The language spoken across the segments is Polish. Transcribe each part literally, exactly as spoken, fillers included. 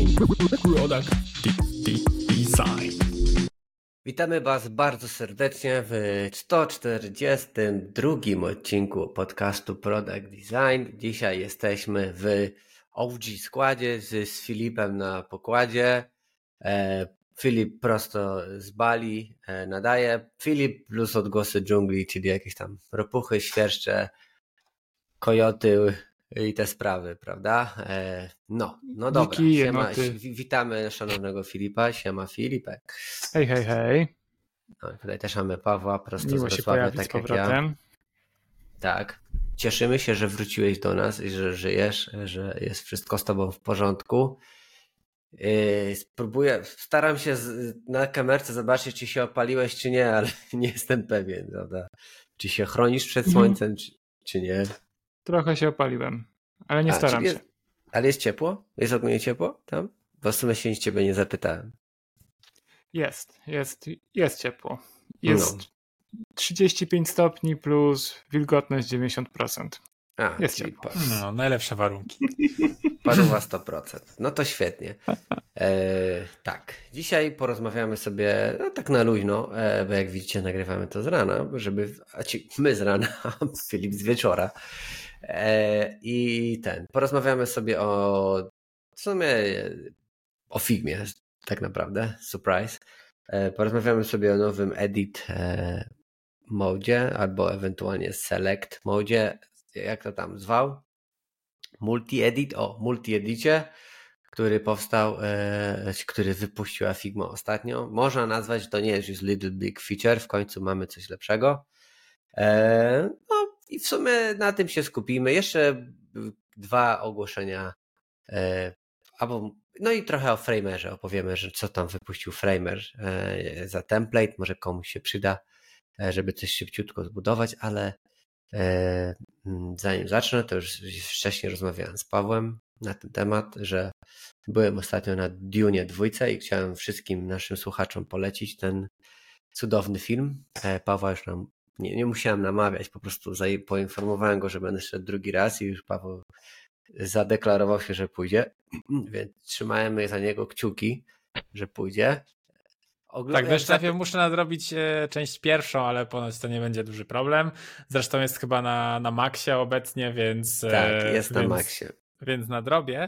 Product Design. Witamy Was bardzo serdecznie w sto czterdziestym drugim odcinku podcastu Product Design. Dzisiaj jesteśmy w O G składzie z, z Filipem na pokładzie. E, Filip prosto z Bali e, nadaje. Filip plus odgłosy dżungli, czyli jakieś tam ropuchy, świerszcze, kojoty i te sprawy, prawda? E, no, no dobra. Dziki Siema, jenoty. wi- witamy szanownego Filipa. Siema Filipek. Hej, hej, hej. No, tutaj też mamy Pawła prosto Miło z się Wrocławia, pojawić z tak jak ja. powrotem. Tak. Cieszymy się, że wróciłeś do nas i że żyjesz, że jest wszystko z tobą w porządku. Yy, spróbuję, staram się z, na kamerce zobaczyć, czy się opaliłeś, czy nie, ale nie jestem pewien, prawda? Czy się chronisz przed słońcem, czy, czy nie. Trochę się opaliłem, ale nie A, staram czyli się. jest, ale jest ciepło? Jest ogólnie ciepło tam? Bo w sumie się nic ciebie nie zapytałem. Jest, jest, jest ciepło. Jest No. trzydzieści pięć stopni plus wilgotność dziewięćdziesiąt procent. A, Jest czyli ciepło. pa- No, najlepsze warunki. paruwa sto procent. No to świetnie. E, tak, dzisiaj porozmawiamy sobie no, tak na luźno, e, bo jak widzicie nagrywamy to z rana, żeby, a ci, my z rana, a Filip z wieczora. E, I ten, porozmawiamy sobie o w sumie o Figmie tak naprawdę, surprise. E, porozmawiamy sobie o nowym edit e, modzie albo ewentualnie select modzie, jak to tam zwał. Multi-edit, o multi-edicie, który powstał, e, który wypuściła Figma ostatnio. Można nazwać, to nie jest już Little Big Feature, w końcu mamy coś lepszego. E, no i w sumie na tym się skupimy. Jeszcze dwa ogłoszenia, e, albo, no i trochę o Framerze opowiemy, że co tam wypuścił Framer e, za template, może komuś się przyda, e, żeby coś szybciutko zbudować, ale E, zanim zacznę, to już wcześniej rozmawiałem z Pawłem na ten temat, że byłem ostatnio na Dune dwójce i chciałem wszystkim naszym słuchaczom polecić ten cudowny film. E, Pawła już nam nie, nie musiałem namawiać, po prostu poinformowałem go, że będę szedł drugi raz i już Paweł zadeklarował się, że pójdzie, więc trzymajmy za niego kciuki, że pójdzie. Ogl- Tak, wiesz, jak najpierw muszę nadrobić e, część pierwszą, ale ponoć to nie będzie duży problem. Zresztą jest chyba na, na maksie obecnie, więc... e, Tak, jest na więc, maksie. Więc nadrobię,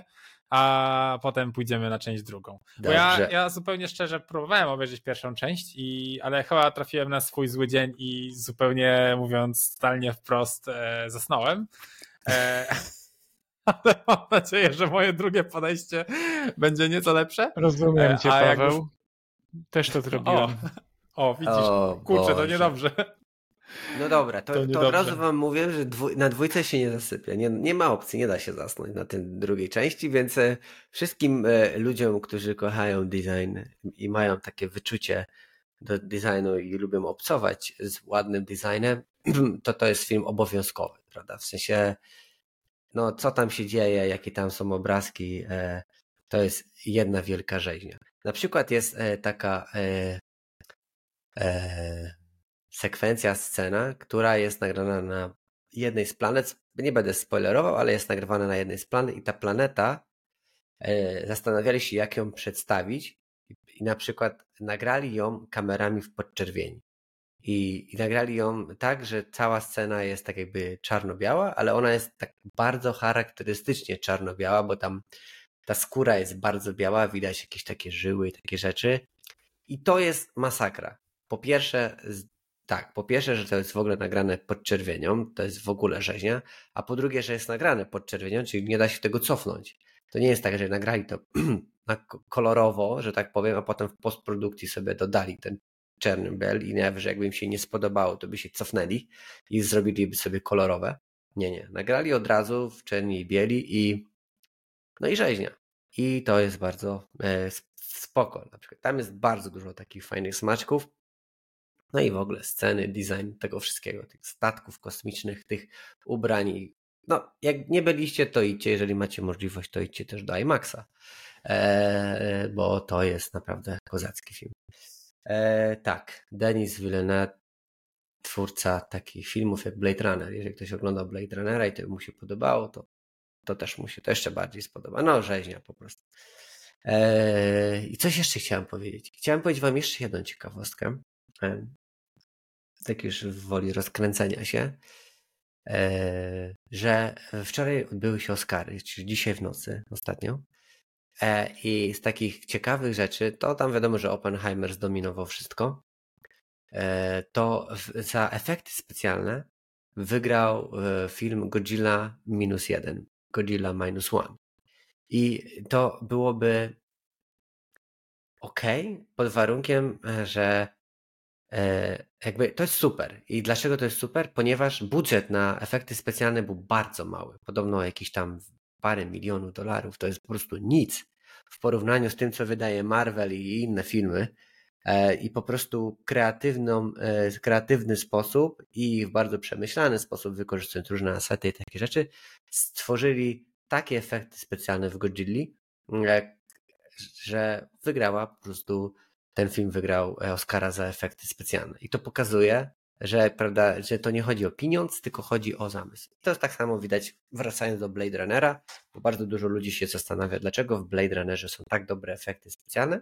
a potem pójdziemy na część drugą. Bo ja, Dobrze. ja zupełnie szczerze próbowałem obejrzeć pierwszą część, i, ale chyba trafiłem na swój zły dzień i zupełnie mówiąc totalnie wprost e, zasnąłem. E, ale mam nadzieję, że moje drugie podejście będzie nieco lepsze. Rozumiem E, cię, a jak Paweł. już- Też to zrobiłem. O, o widzisz, O kurczę, to Boże. niedobrze. No dobra, to, To to, od niedobrze. razu wam mówię, że dwu, na dwójce się nie zasypia. Nie, nie ma opcji, nie da się zasnąć na tej drugiej części, więc e, wszystkim e, ludziom, którzy kochają design i mają takie wyczucie do designu i lubią obcować z ładnym designem, to to jest film obowiązkowy, prawda? W sensie, no co tam się dzieje, jakie tam są obrazki, e, to jest jedna wielka rzeźnia. Na przykład jest e, taka e, e, sekwencja, scena, która jest nagrana na jednej z planet. Nie będę spoilerował, ale jest nagrywana na jednej z planet i ta planeta e, zastanawiali się, jak ją przedstawić i na przykład nagrali ją kamerami w podczerwieni. I, I nagrali ją tak, że cała scena jest tak jakby czarno-biała, ale ona jest tak bardzo charakterystycznie czarno-biała, bo tam ta skóra jest bardzo biała, widać jakieś takie żyły i takie rzeczy. I to jest masakra. Po pierwsze, tak, po pierwsze, że to jest w ogóle nagrane pod czerwienią, to jest w ogóle rzeźnia, a po drugie, że jest nagrane pod czerwienią, czyli nie da się tego cofnąć. To nie jest tak, że nagrali to na kolorowo, że tak powiem, a potem w postprodukcji sobie dodali ten czarny biel i nawet, że jakby im się nie spodobało, to by się cofnęli i zrobiliby sobie kolorowe. Nie, nie. Nagrali od razu w czerni i bieli i no i rzeźnia. I to jest bardzo e, spoko. Na przykład tam jest bardzo dużo takich fajnych smaczków. No i w ogóle sceny, design tego wszystkiego, tych statków kosmicznych, tych ubrań. No, jak nie byliście, to idźcie, jeżeli macie możliwość, to idźcie też do IMAXa, e, bo to jest naprawdę kozacki film. E, tak, Denis Villeneuve, twórca takich filmów jak Blade Runner. Jeżeli ktoś oglądał Blade Runnera i to mu się podobało, to, to też mu się to jeszcze bardziej spodoba. No, rzeźnia po prostu. Eee, I coś jeszcze chciałem powiedzieć. Chciałem powiedzieć wam jeszcze jedną ciekawostkę. Eee, tak już w woli rozkręcenia się. Eee, że wczoraj odbyły się Oscary, czyli dzisiaj w nocy ostatnio. Eee, I z takich ciekawych rzeczy, to tam wiadomo, że Oppenheimer zdominował wszystko. Eee, to w, za efekty specjalne wygrał e, film Godzilla minus jeden. Godzilla minus one. I to byłoby ok, pod warunkiem, że e, jakby to jest super. I dlaczego to jest super? Ponieważ budżet na efekty specjalne był bardzo mały. Podobno jakieś tam parę milionów dolarów. To jest po prostu nic w porównaniu z tym, co wydaje Marvel i inne filmy. E, I po prostu kreatywną, e, kreatywny sposób i w bardzo przemyślany sposób, wykorzystując różne asety i takie rzeczy, stworzyli takie efekty specjalne w Godzilli, e, że wygrała po prostu, ten film wygrał Oscara za efekty specjalne. I to pokazuje, że, prawda, że to nie chodzi o pieniądz, tylko chodzi o zamysł. I to jest tak samo widać, wracając do Blade Runnera, bo bardzo dużo ludzi się zastanawia, dlaczego w Blade Runnerze są tak dobre efekty specjalne.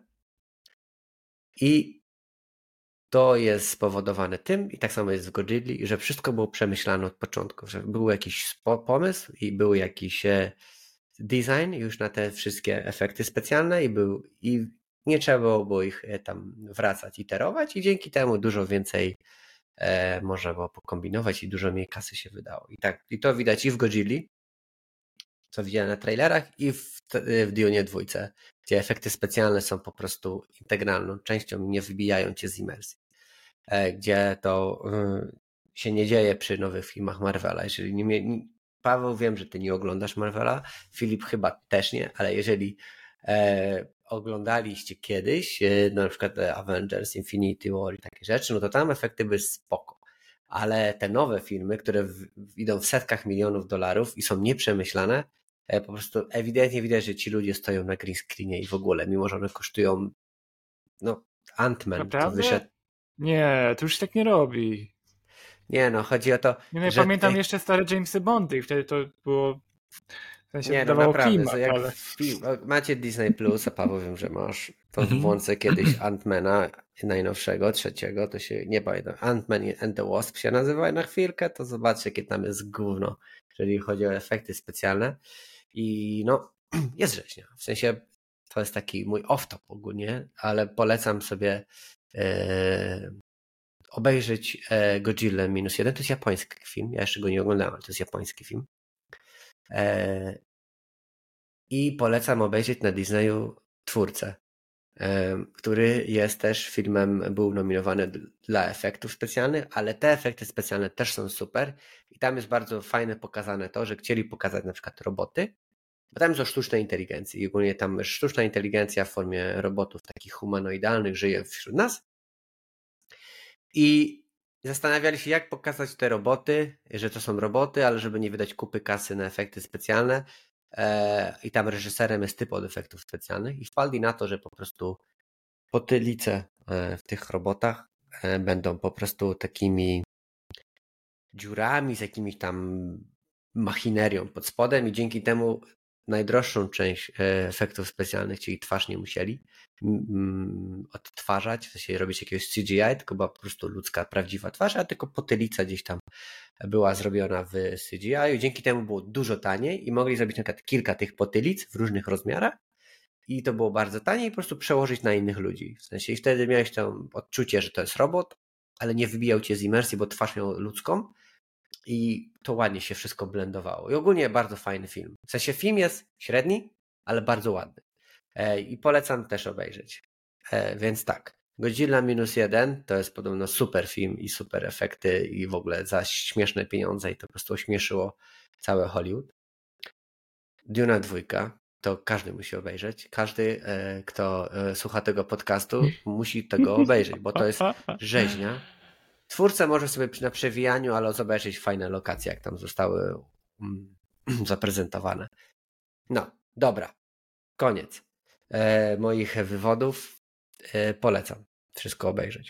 I to jest spowodowane tym, i tak samo jest w Godzilli, że wszystko było przemyślane od początku, że był jakiś pomysł i był jakiś design już na te wszystkie efekty specjalne i był i nie trzeba było ich tam wracać, iterować i dzięki temu dużo więcej e, można było pokombinować i dużo mniej kasy się wydało. I tak, i to widać i w Godzilli, co widziałem na trailerach, i w, w Dune dwójce, gdzie efekty specjalne są po prostu integralną częścią i nie wybijają cię z imersji. E, gdzie to y, się nie dzieje przy nowych filmach Marvela. Jeżeli nie, nie Paweł, wiem, że ty nie oglądasz Marvela, Filip chyba też nie, ale jeżeli e, oglądaliście kiedyś e, na przykład Avengers, Infinity War i takie rzeczy, no to tam efekty były spoko. Ale te nowe filmy, które w, idą w setkach milionów dolarów i są nieprzemyślane, e, po prostu ewidentnie widać, że ci ludzie stoją na green screenie i w ogóle, mimo że one kosztują, no Ant-Man, co Naprawdę? wyszedł. Nie, to już tak nie robi. Nie no, chodzi o to, Nie, no, ja że... pamiętam jeszcze stare Jamesy Bondy i wtedy to było, w sensie Nie no, dawało naprawdę, klimat, jak ale... film, macie Disney Plus, a Paweł wiem, że masz, to Mhm. włączę kiedyś Ant-Mana najnowszego, trzeciego, to się nie pamiętam, Ant-Man and the Wasp się nazywa na chwilkę, to zobaczcie, jakie tam jest gówno, jeżeli chodzi o efekty specjalne i no, jest rzeźnia, w sensie to jest taki mój off-top ogólnie, ale polecam sobie e, obejrzeć e, Godzilla minus jeden, to jest japoński film, ja jeszcze go nie oglądałem, ale to jest japoński film. E, I polecam obejrzeć na Disneyu Twórcę, e, który jest też filmem, był nominowany dla efektów specjalnych, ale te efekty specjalne też są super i tam jest bardzo fajne pokazane to, że chcieli pokazać na przykład roboty, bo tam jest o sztucznej inteligencji i ogólnie tam sztuczna inteligencja w formie robotów takich humanoidalnych żyje wśród nas i zastanawiali się, jak pokazać te roboty, że to są roboty, ale żeby nie wydać kupy kasy na efekty specjalne. E, I tam reżyserem jest typ od efektów specjalnych i wpadli na to, że po prostu potylice e, w tych robotach e, będą po prostu takimi dziurami z jakimiś tam machinerią pod spodem i dzięki temu najdroższą część e, efektów specjalnych, czyli twarz, nie musieli mm, odtwarzać, w sensie robić jakiegoś C G I, tylko była po prostu ludzka, prawdziwa twarz, a tylko potylica gdzieś tam była zrobiona w C G I i dzięki temu było dużo taniej i mogli zrobić na przykład kilka tych potylic w różnych rozmiarach i to było bardzo tanie i po prostu przełożyć na innych ludzi. W sensie i wtedy miałeś to odczucie, że to jest robot, ale nie wybijał cię z imersji, bo twarz miał ludzką i to ładnie się wszystko blendowało. I ogólnie bardzo fajny film. W sensie film jest średni, ale bardzo ładny. E, I polecam też obejrzeć. E, więc tak, Godzilla minus jeden to jest podobno super film i super efekty i w ogóle za śmieszne pieniądze i to po prostu ośmieszyło całe Hollywood. Duna dwójka to każdy musi obejrzeć. Każdy, e, kto e, słucha tego podcastu, musi tego obejrzeć, bo to jest rzeźnia. Twórca może sobie na przewijaniu, ale zobaczyć fajne lokacje, jak tam zostały um, zaprezentowane. No, dobra. Koniec e, moich wywodów. E, polecam wszystko obejrzeć.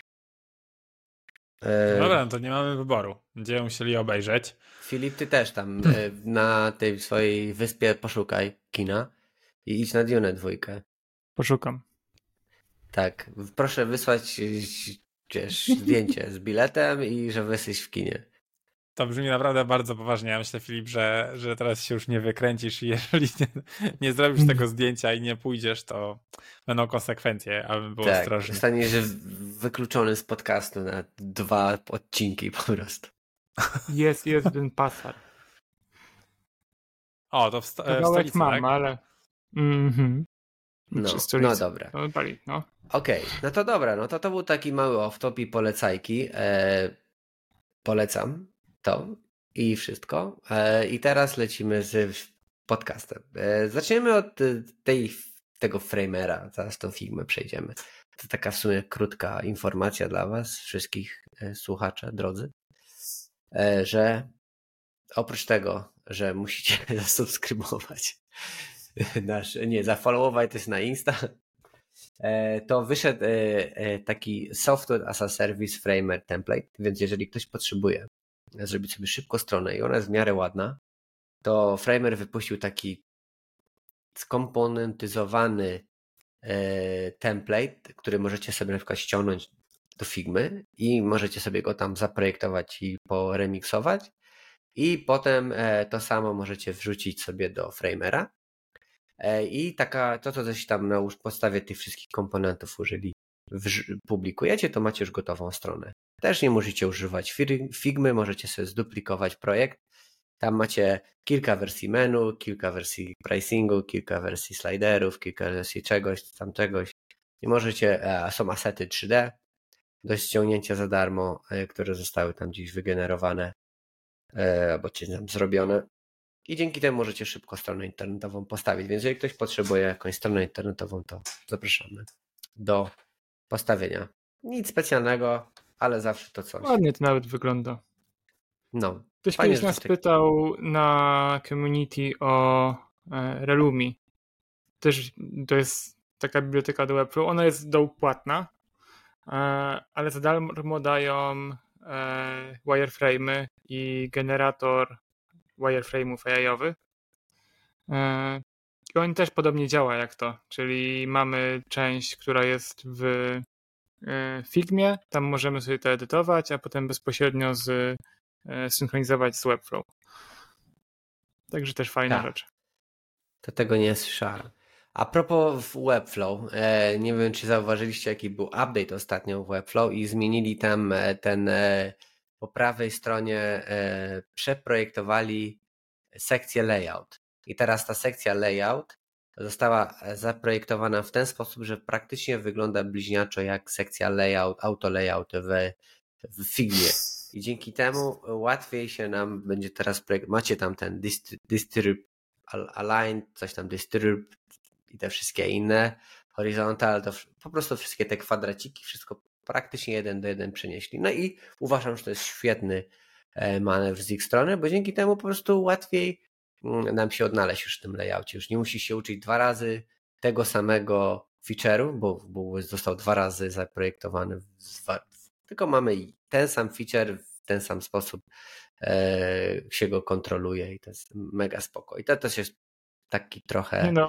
E, Dobra, no to nie mamy wyboru. Będziemy musieli obejrzeć. Filip, ty też tam e, na tej swojej wyspie poszukaj kina i idź na Dune dwójkę. Poszukam. Tak, proszę wysłać wiesz, zdjęcie z biletem i że jesteś w kinie. To brzmi naprawdę bardzo poważnie. Ja myślę, Filip, że, że teraz się już nie wykręcisz i jeżeli nie, nie zrobisz tego zdjęcia i nie pójdziesz, to będą konsekwencje, aby było Tak, ostrożnie. zostaniesz wykluczony z podcastu na dwa odcinki po prostu. Jest, jest ten pasar. O, to w, sto, w Kawałek stolicy, mam, tak? ale... Mhm. No, Czy stolicy? no dobra. No, bali, no. Okej, no to dobra, no to to był taki mały off-top i polecajki. E, polecam to i wszystko. E, I teraz lecimy z podcastem. E, zaczniemy od tej, tego framera, zaraz tą Figmę przejdziemy. To taka w sumie krótka informacja dla was, wszystkich e, słuchaczy, drodzy, e, że oprócz tego, że musicie zasubskrybować nasz, nie, zafollowować też na Insta, to wyszedł taki Software as a Service Framer template, więc jeżeli ktoś potrzebuje zrobić sobie szybko stronę i ona jest w miarę ładna, to Framer wypuścił taki skomponentyzowany template, który możecie sobie na przykład ściągnąć do Figmy i możecie sobie go tam zaprojektować i poremiksować i potem to samo możecie wrzucić sobie do Framera. I taka, to co coś tam na podstawie tych wszystkich komponentów użyli, publikujecie, to macie już gotową stronę. Też nie musicie używać Figmy, możecie sobie zduplikować projekt. Tam macie kilka wersji menu, kilka wersji pricingu, kilka wersji sliderów, kilka wersji czegoś, tamtegoś. I możecie, a są asety trzy D do ściągnięcia za darmo, które zostały tam gdzieś wygenerowane albo czy tam zrobione. I dzięki temu możecie szybko stronę internetową postawić. Więc jeżeli ktoś potrzebuje jakąś stronę internetową, to zapraszamy do postawienia. Nic specjalnego, ale zawsze to coś. Ładnie to nawet wygląda. No. Ktoś Fajnie, kiedyś że nas coś tak- pytał na community o e, Relumi. Też to jest taka biblioteka do Webflow. Ona jest dopłatna, e, ale za darmo dają e, wireframe'y i generator wireframe'ów A I-owy. E, I on też podobnie działa jak to, czyli mamy część, która jest w e, Figmie, tam możemy sobie to edytować, a potem bezpośrednio z, e, synchronizować z Webflow. Także też fajna Tak. rzecz. To tego nie słyszałem. A propos w Webflow, e, nie wiem czy zauważyliście jaki był update ostatnio w Webflow i zmienili tam e, ten e, po prawej stronie e, przeprojektowali sekcję layout. I teraz ta sekcja layout została zaprojektowana w ten sposób, że praktycznie wygląda bliźniaczo jak sekcja layout, auto layout w, w Figmie. I dzięki temu łatwiej się nam będzie teraz projekt. Macie tam ten dist, distrib, align, coś tam distrib i te wszystkie inne, horizontal, to po prostu wszystkie te kwadraciki, wszystko praktycznie jeden do jeden przenieśli. No i uważam, że to jest świetny manewr z ich strony, bo dzięki temu po prostu łatwiej nam się odnaleźć już w tym layoutie. Już nie musi się uczyć dwa razy tego samego feature'u, bo, bo został dwa razy zaprojektowany, tylko mamy ten sam feature, w ten sam sposób e, się go kontroluje i to jest mega spoko. I to też jest taki trochę... No,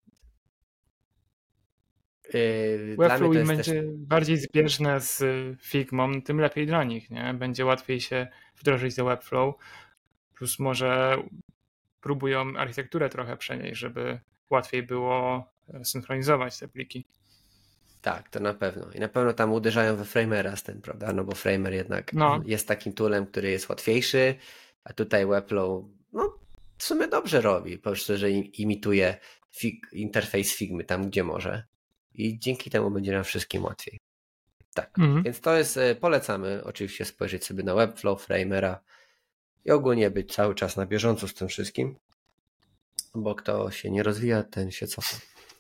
Yy, Webflow im też będzie też... bardziej zbieżne z Figmą, tym lepiej dla nich, nie? Będzie łatwiej się wdrożyć do Webflow, plus może próbują architekturę trochę przenieść, żeby łatwiej było synchronizować te pliki. Tak, to na pewno. I na pewno tam uderzają we Framera z tym, prawda? No bo Framer jednak no. jest takim toolem, który jest łatwiejszy, a tutaj Webflow no w sumie dobrze robi, po prostu, że imituje fig, interfejs Figmy tam, gdzie może. I dzięki temu będzie nam wszystkim łatwiej. Tak, mhm. Więc to jest, polecamy oczywiście spojrzeć sobie na Webflow, Framera i ogólnie być cały czas na bieżąco z tym wszystkim, bo kto się nie rozwija, ten się cofa.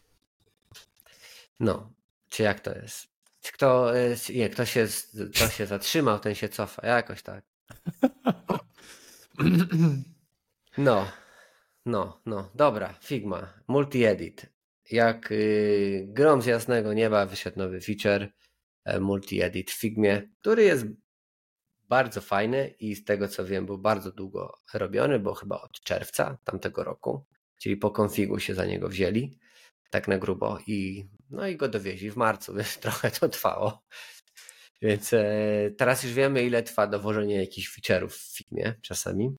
No, czy jak to jest? Kto, nie, kto się, kto się zatrzymał, ten się cofa, jakoś tak. No, no, no, dobra, Figma, multi-edit. Jak yy, grom z jasnego nieba wyszedł nowy feature multi-edit w Figmie, który jest bardzo fajny i z tego co wiem był bardzo długo robiony, bo chyba od czerwca tamtego roku, czyli po konfigu się za niego wzięli. tak na grubo i no i go dowieźli w marcu, więc trochę to trwało. Więc e, teraz już wiemy, ile trwa dowożenie jakichś feature'ów w Figmie czasami.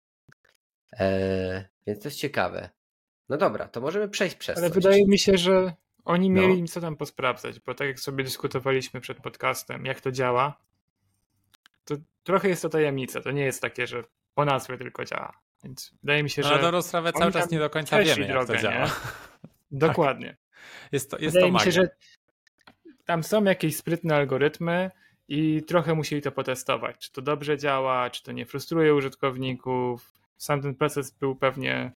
E, więc to jest ciekawe. No dobra, to możemy przejść przez Ale coś. wydaje mi się, że oni No. mieli co tam posprawdzać, bo tak jak sobie dyskutowaliśmy przed podcastem, jak to działa, to trochę jest to tajemnica. To nie jest takie, że po nazwie tylko działa. Więc wydaje mi się, No, że na dobrą sprawę cały oni czas tam nie do końca przeszli wiemy, jak to drogę, nie? działa. Dokładnie. Jest to, jest Wydaje to mi się, magia. że tam są jakieś sprytne algorytmy i trochę musieli to potestować. Czy to dobrze działa, czy to nie frustruje użytkowników. Sam ten proces był pewnie,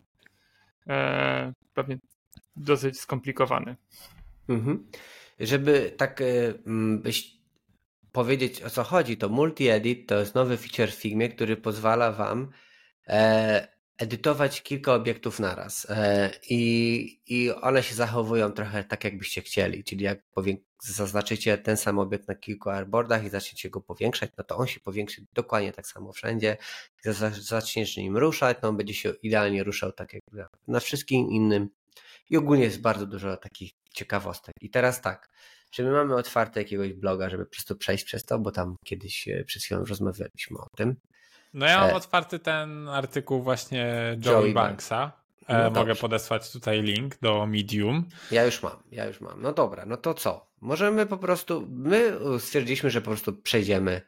e, pewnie dosyć skomplikowany. Mhm. Żeby tak y, byś powiedzieć, o co chodzi, to multi-edit to jest nowy feature w Figmie, który pozwala wam e, edytować kilka obiektów naraz e, i, i one się zachowują trochę tak, jakbyście chcieli, czyli jak powię- zaznaczycie ten sam obiekt na kilku artboardach i zaczniecie go powiększać, no to on się powiększy dokładnie tak samo wszędzie. Jak zaczniesz nim ruszać, no on będzie się idealnie ruszał tak jak na wszystkim innym i ogólnie jest bardzo dużo takich ciekawostek. I teraz tak, czy my mamy otwarte jakiegoś bloga, żeby po prostu przejść przez to, bo tam kiedyś e, przed chwilą rozmawialiśmy o tym. No ja mam E, otwarty ten artykuł właśnie Joey Joey Banksa. No E, dobrze. Mogę podesłać tutaj link do Medium. Ja już mam, ja już mam. No dobra, no to co? Możemy po prostu, my stwierdziliśmy, że po prostu przejdziemy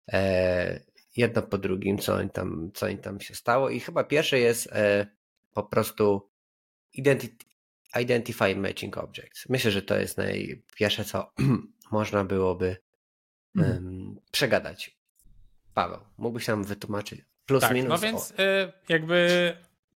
e, jedno po drugim, co im tam, co im tam się stało i chyba pierwsze jest e, po prostu identity, Identify Matching Objects. Myślę, że to jest najpierwsze, co można byłoby um, Mhm. przegadać. Paweł, mógłbyś nam wytłumaczyć plus Tak, minus? no więc y, jakby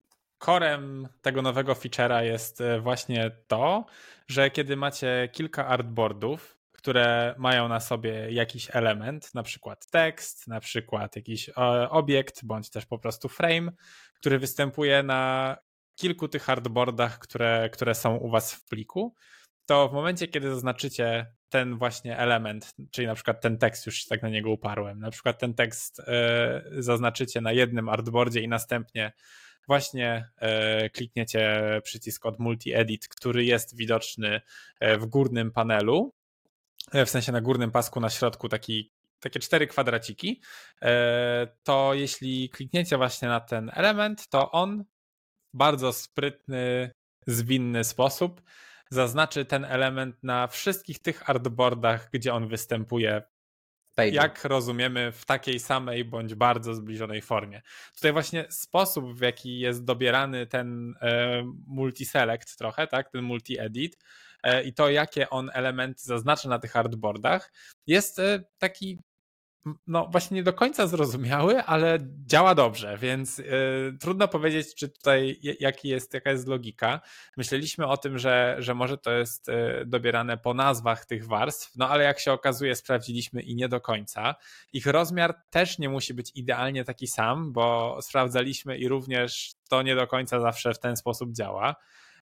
corem tego nowego feature'a jest y, właśnie to, że kiedy macie kilka artboardów, które mają na sobie jakiś element, na przykład tekst, na przykład jakiś e, obiekt, bądź też po prostu frame, który występuje na kilku tych artboardach, które, które są u was w pliku, to w momencie, kiedy zaznaczycie ten właśnie element, czyli na przykład ten tekst, już tak na niego uparłem, na przykład ten tekst e, zaznaczycie na jednym artboardzie i następnie właśnie e, klikniecie przycisk od Multi-Edit, który jest widoczny e, w górnym panelu, e, w sensie na górnym pasku na środku taki, takie cztery kwadraciki, e, to jeśli klikniecie właśnie na ten element, to on w bardzo sprytny, zwinny sposób zaznaczy ten element na wszystkich tych artboardach, gdzie on występuje, Page'u. jak rozumiemy, w takiej samej bądź bardzo zbliżonej formie. Tutaj właśnie sposób, w jaki jest dobierany ten e, multi-select trochę, tak, ten multi-edit e, i to, jakie on elementy zaznacza na tych artboardach, jest e, taki no właśnie nie do końca zrozumiały, ale działa dobrze, więc yy, trudno powiedzieć, czy tutaj jaki jest, jaka jest logika. Myśleliśmy o tym, że, że może to jest yy, dobierane po nazwach tych warstw, no ale jak się okazuje, sprawdziliśmy i nie do końca. Ich rozmiar też nie musi być idealnie taki sam, bo sprawdzaliśmy i również to nie do końca zawsze w ten sposób działa.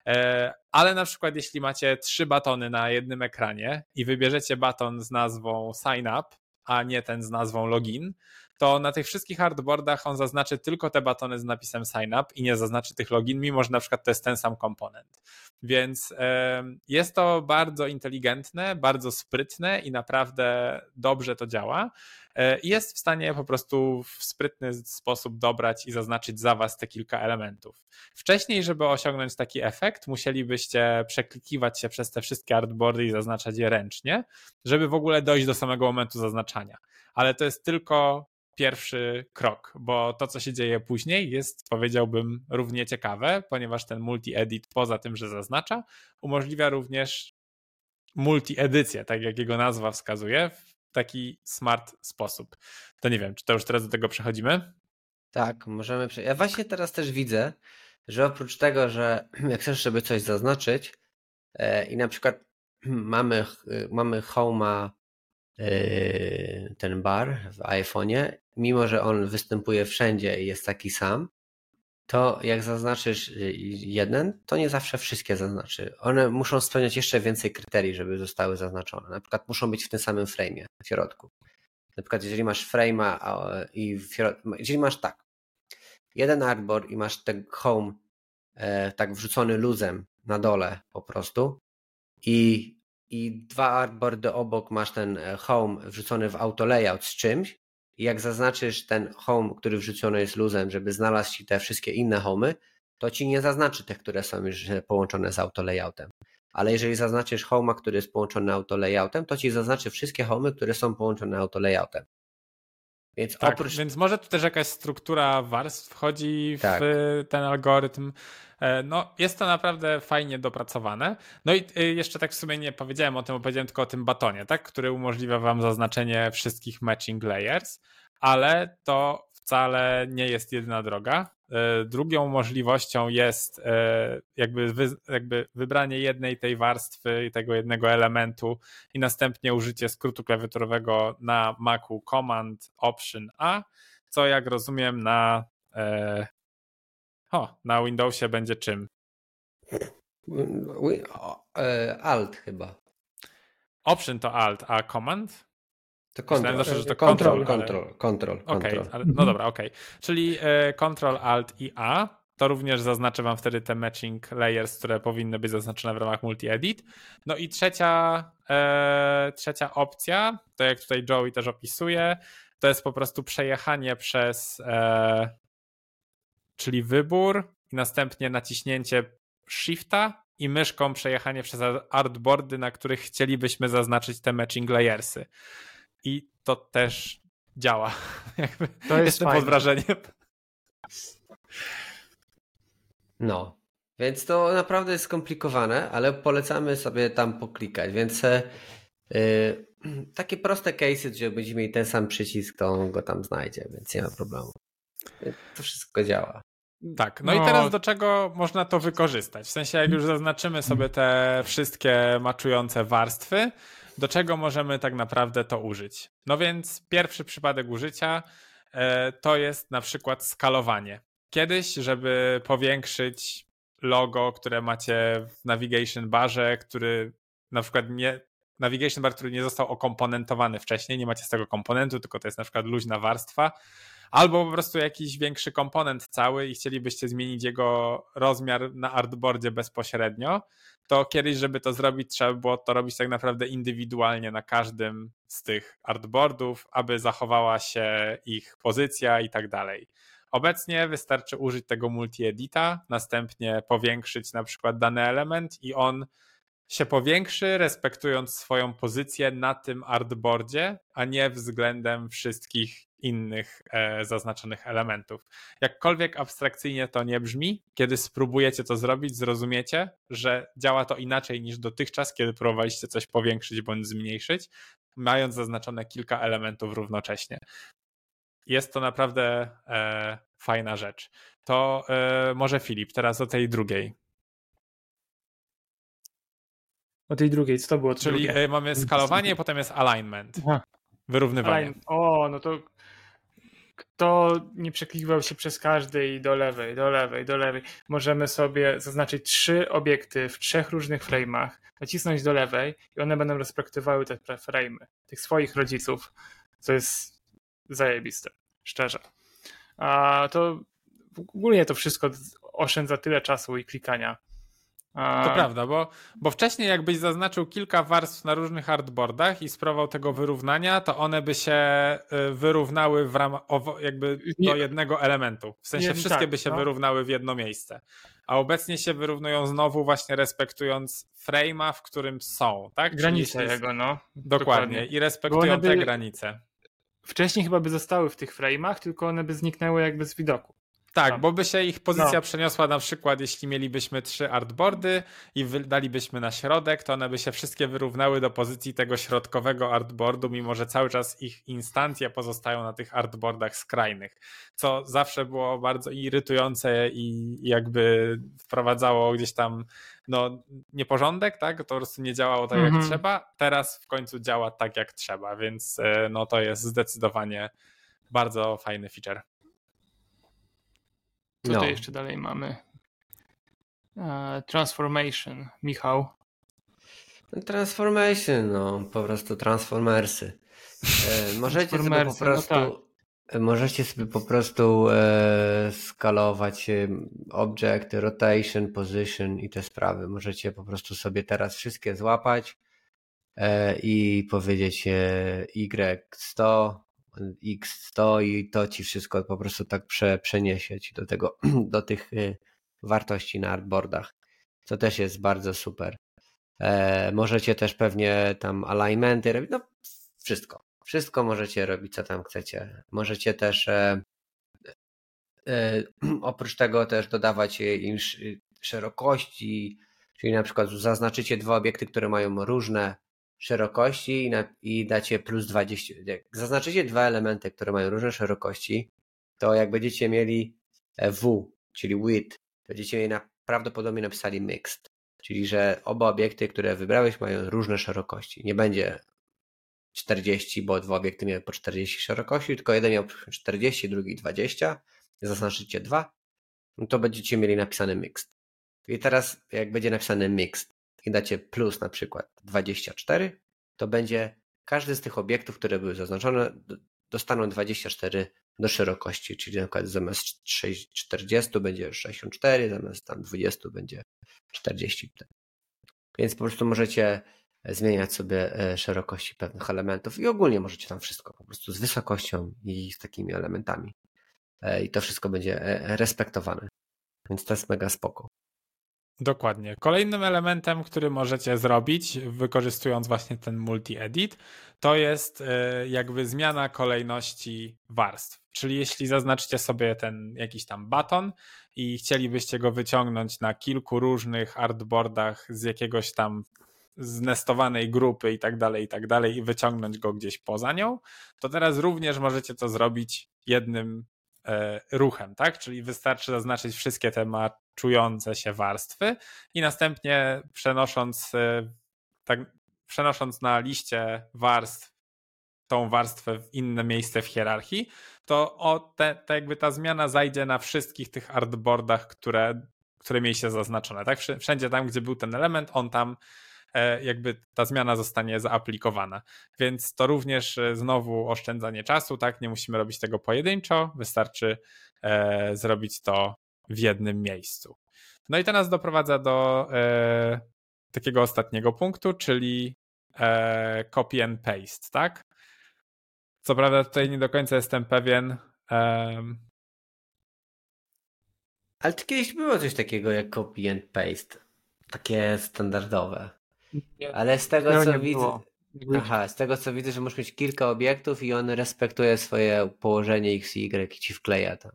Ale na przykład jeśli macie trzy batony na jednym ekranie i wybierzecie baton z nazwą sign up, a nie ten z nazwą login, to na tych wszystkich artboardach on zaznaczy tylko te batony z napisem sign up i nie zaznaczy tych login, mimo że na przykład to jest ten sam komponent. Więc jest to bardzo inteligentne, bardzo sprytne i naprawdę dobrze to działa. I jest w stanie po prostu w sprytny sposób dobrać i zaznaczyć za was te kilka elementów. Wcześniej, żeby osiągnąć taki efekt, musielibyście przeklikiwać się przez te wszystkie artboardy i zaznaczać je ręcznie, żeby w ogóle dojść do samego momentu zaznaczania. Ale to jest tylko pierwszy krok, bo to, co się dzieje później, jest, powiedziałbym, równie ciekawe, ponieważ ten multi-edit, poza tym, że zaznacza, umożliwia również multi-edycję, tak jak jego nazwa wskazuje, w taki smart sposób. To nie wiem, czy to już teraz do tego przechodzimy? Tak, możemy przejść. Ja właśnie teraz też widzę, że oprócz tego, że jak chcesz sobie coś zaznaczyć e, i na przykład mamy, mamy Home'a, e, ten bar w iPhone'ie, mimo że on występuje wszędzie i jest taki sam, to jak zaznaczysz jeden, to nie zawsze wszystkie zaznaczy. One muszą spełniać jeszcze więcej kryterii, żeby zostały zaznaczone. Na przykład muszą być w tym samym frame'ie w środku. Na przykład jeżeli masz frame'a i w środku, jeżeli masz tak, jeden artboard i masz ten home e, tak wrzucony luzem na dole po prostu, i, i dwa artboardy obok masz ten home wrzucony w auto layout z czymś i jak zaznaczysz ten home, który wrzucony jest luzem, żeby znalazł ci te wszystkie inne homey, to ci nie zaznaczy tych, które są już połączone z auto layoutem. Ale jeżeli zaznaczysz home'a, który jest połączony auto layoutem, to ci zaznaczy wszystkie homey, które są połączone auto layoutem. Więc, tak, oprócz... więc może tu też jakaś struktura warstw wchodzi w tak. ten algorytm. No, jest to naprawdę fajnie dopracowane. No i jeszcze tak w sumie nie powiedziałem o tym, opowiedziałem tylko o tym batonie, tak, który umożliwia wam zaznaczenie wszystkich matching layers, ale to wcale nie jest jedyna droga. Drugą możliwością jest jakby, wy, jakby wybranie jednej tej warstwy i tego jednego elementu i następnie użycie skrótu klawiaturowego na Macu Command Option A, co jak rozumiem na o, na Windowsie będzie czym? Alt chyba. Option to Alt, a Command? To control, zawsze, że to control, control, control, ale... control, control. Okay, ale, no dobra, okej. Okay. Czyli e, Control, Alt i A, to również zaznaczę wam wtedy te matching layers, które powinny być zaznaczone w ramach multi-edit. No i trzecia, e, trzecia opcja, to jak tutaj Joey też opisuje, to jest po prostu przejechanie przez, e, czyli wybór i następnie naciśnięcie Shifta i myszką przejechanie przez artboardy, na których chcielibyśmy zaznaczyć te matching layersy. I to też działa. Jakby to jest Jestem fajne. Pod wrażeniem. No, więc to naprawdę jest skomplikowane, ale polecamy sobie tam poklikać, więc yy, takie proste case'y, gdzie będziemy mieli ten sam przycisk, to on go tam znajdzie, więc nie ma problemu. To wszystko działa. Tak, no, no i teraz do czego można to wykorzystać? W sensie jak już zaznaczymy sobie te wszystkie maczujące warstwy, do czego możemy tak naprawdę to użyć? No więc pierwszy przypadek użycia e, to jest na przykład skalowanie. Kiedyś, żeby powiększyć logo, które macie w navigation barze, który na przykład nie, navigation bar, który nie został okomponentowany wcześniej, nie macie z tego komponentu, tylko to jest na przykład luźna warstwa, albo po prostu jakiś większy komponent cały i chcielibyście zmienić jego rozmiar na artboardzie bezpośrednio, to kiedyś, żeby to zrobić, trzeba było to robić tak naprawdę indywidualnie na każdym z tych artboardów, aby zachowała się ich pozycja i tak dalej. Obecnie wystarczy użyć tego multi-edita, następnie powiększyć na przykład dany element i on się powiększy, respektując swoją pozycję na tym artboardzie, a nie względem wszystkich innych e, zaznaczonych elementów. Jakkolwiek abstrakcyjnie to nie brzmi, kiedy spróbujecie to zrobić, zrozumiecie, że działa to inaczej niż dotychczas, kiedy próbowaliście coś powiększyć bądź zmniejszyć, mając zaznaczone kilka elementów równocześnie. Jest to naprawdę e, fajna rzecz. To e, może Filip, teraz o tej drugiej. O tej drugiej, co to było? Czyli drugie? mamy skalowanie, potem jest alignment. Aha. Wyrównywanie. Align... O, no to kto nie przeklikiwał się przez każdy i do lewej, do lewej, do lewej. Możemy sobie zaznaczyć trzy obiekty w trzech różnych frame'ach, nacisnąć do lewej i one będą respektowały te frame'y, tych swoich rodziców, co jest zajebiste, szczerze. A to ogólnie to wszystko oszczędza tyle czasu i klikania. To prawda, bo, bo wcześniej jakbyś zaznaczył kilka warstw na różnych artboardach i spróbował tego wyrównania, to one by się wyrównały w ramach jakby do jednego elementu. W sensie wszystkie tak, by się no. wyrównały w jedno miejsce. A obecnie się wyrównują znowu właśnie respektując frame'a, w którym są, tak? Granice jest... jego, no. Dokładnie. Dokładnie. I respektują by... te granice. Wcześniej chyba by zostały w tych frame'ach, tylko one by zniknęły jakby z widoku. Tak, tam. Bo by się ich pozycja no. przeniosła na przykład, jeśli mielibyśmy trzy artboardy i dalibyśmy na środek, to one by się wszystkie wyrównały do pozycji tego środkowego artboardu, mimo że cały czas ich instancje pozostają na tych artboardach skrajnych, co zawsze było bardzo irytujące i jakby wprowadzało gdzieś tam no, nieporządek, tak? To po prostu nie działało tak mm-hmm. jak trzeba. Teraz w końcu działa tak jak trzeba, więc no to jest zdecydowanie bardzo fajny feature. Co no. tu jeszcze dalej mamy? Uh, transformation. Michał? Transformation, no po prostu transformersy. E, możecie sobie po prostu no tak. możecie sobie po prostu e, skalować e, object, rotation, position i te sprawy. Możecie po prostu sobie teraz wszystkie złapać e, i powiedzieć e, Y sto, X sto i to ci wszystko po prostu tak prze, przeniesie ci do tego, do tych e, wartości na artboardach, co też jest bardzo super. E, możecie też pewnie tam alignmenty robić, no wszystko. Wszystko możecie robić, co tam chcecie. Możecie też e, e, oprócz tego też dodawać im szerokości, czyli na przykład zaznaczycie dwa obiekty, które mają różne szerokości i, na, i dacie plus dwadzieścia. Jak zaznaczycie dwa elementy, które mają różne szerokości, to jak będziecie mieli W, czyli width, będziecie mieli na, prawdopodobnie napisali mixed, czyli że oba obiekty, które wybrałeś, mają różne szerokości. Nie będzie czterdzieści, bo dwa obiekty miały po czterdzieści szerokości, tylko jeden miał czterdzieści, drugi dwadzieścia. Zaznaczycie dwa, no to będziecie mieli napisane mixed. I teraz jak będzie napisane mixed i dacie plus na przykład dwadzieścia cztery, to będzie każdy z tych obiektów, które były zaznaczone, dostaną dwadzieścia cztery do szerokości, czyli na przykład zamiast czterdzieści będzie sześćdziesiąt cztery, zamiast tam dwadzieścia będzie czterdzieści cztery. Więc po prostu możecie zmieniać sobie szerokości pewnych elementów i ogólnie możecie tam wszystko po prostu z wysokością i z takimi elementami. I to wszystko będzie respektowane. Więc to jest mega spoko. Dokładnie. Kolejnym elementem, który możecie zrobić, wykorzystując właśnie ten multi-edit, to jest jakby zmiana kolejności warstw. Czyli jeśli zaznaczycie sobie ten jakiś tam baton i chcielibyście go wyciągnąć na kilku różnych artboardach z jakiegoś tam znestowanej grupy i tak dalej, i tak dalej i wyciągnąć go gdzieś poza nią, to teraz również możecie to zrobić jednym e, ruchem, tak? Czyli wystarczy zaznaczyć wszystkie te maczujące się warstwy i następnie przenosząc, e, tak, przenosząc na liście warstw tą warstwę w inne miejsce w hierarchii, to o te, te jakby ta zmiana zajdzie na wszystkich tych artboardach, które, które mieliście zaznaczone, tak? Wszędzie tam, gdzie był ten element, on tam jakby ta zmiana zostanie zaaplikowana. Więc to również znowu oszczędzanie czasu, tak? Nie musimy robić tego pojedynczo, wystarczy e, zrobić to w jednym miejscu. No i to nas doprowadza do e, takiego ostatniego punktu, czyli e, copy and paste, tak? Co prawda tutaj nie do końca jestem pewien. E... Ale to kiedyś było coś takiego jak copy and paste. Takie standardowe. Nie, Ale z tego no, co nie widzę. było. Aha, z tego co widzę, że możesz mieć kilka obiektów i on respektuje swoje położenie X i Y i ci wkleja tam.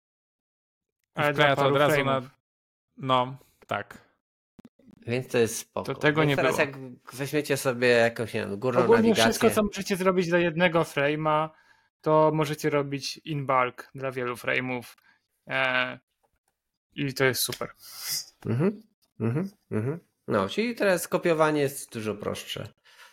Ale Wkleja dla to od paru razu frame'ów. na. No, tak. Więc to jest spoko. To tego Więc nie teraz było. jak weźmiecie sobie jakąś, nie wiem, górną Ogólnie nawigację. wszystko, co możecie zrobić dla jednego frame'a, to możecie robić in bulk dla wielu frame'ów. E, I to jest super. Mhm, mhm, mhm. No, czyli teraz kopiowanie jest dużo prostsze.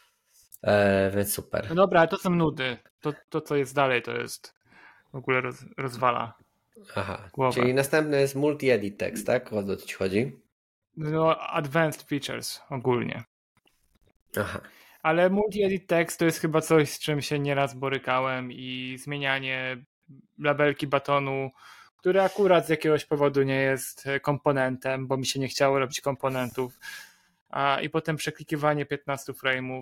E, więc super. No dobra, ale to są nudy. To, to co jest dalej, to jest w ogóle roz, rozwala Aha, głowę. czyli następny jest multi-edit text, tak? O co ci chodzi? No, advanced features ogólnie. Aha. Ale multi-edit text to jest chyba coś, z czym się nieraz borykałem i zmienianie labelki batonu, który akurat z jakiegoś powodu nie jest komponentem, bo mi się nie chciało robić komponentów, a i potem przeklikiwanie piętnastu frame'ów